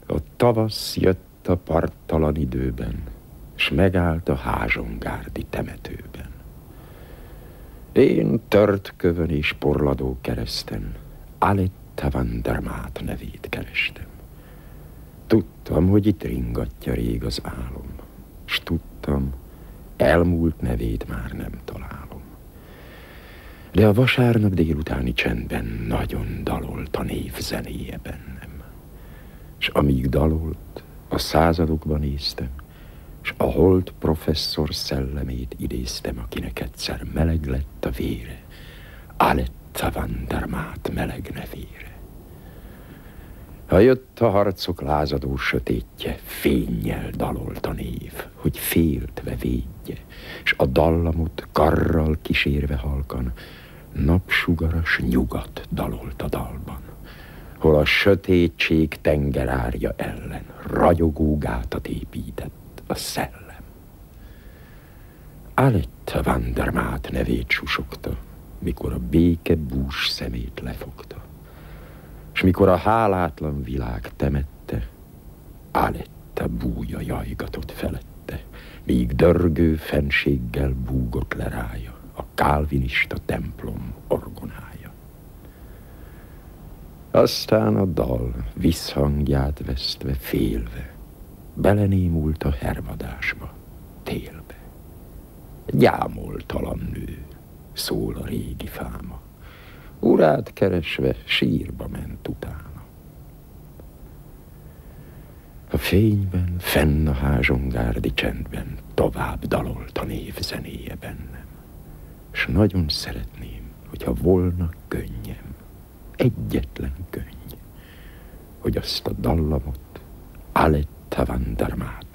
A tavasz jött a parttalan időben, s megállt a házsongárdi temetőben. Én tört kövön és porladó kereszten Aletta van der Maat nevét kerestem. Tudtam, hogy itt ringatja rég az álom, s tudtam, elmúlt nevét már nem találom. De a vasárnap délutáni csendben nagyon dalolt a név zenéje bennem. S amíg dalolt, a századokban néztem, s a holt professzor szellemét idéztem, akinek egyszer meleg lett a vére, Aletta van der Maat meleg nevére. Ha jött a harcok lázadó sötétje, fénnyel dalolt a név, hogy féltve védje, s a dallamot karral kísérve halkan, napsugaras nyugat dalolt a dalban, hol a sötétség tengerárja ellen ragyogó gátat épített a szellem. Aletta van der Maat nevét susogta, mikor a béke bús szemét lefogta, s mikor a hálátlan világ temette, Aletta búja jajgatott felette, míg dörgő fenséggel búgott le rája a kálvinista templom orgonája. Aztán a dal visszhangját vesztve, félve, belenémult a hervadásba, télbe. Gyámoltalan nő, szól a régi fáma, urát keresve sírba ment utána. A fényben, fenn a házsongárdi csendben tovább dalolt a név zenéje bennem, s nagyon szeretném, hogyha volna könnyem, egyetlen könny, hogy azt a dallamot Aletta van der Maat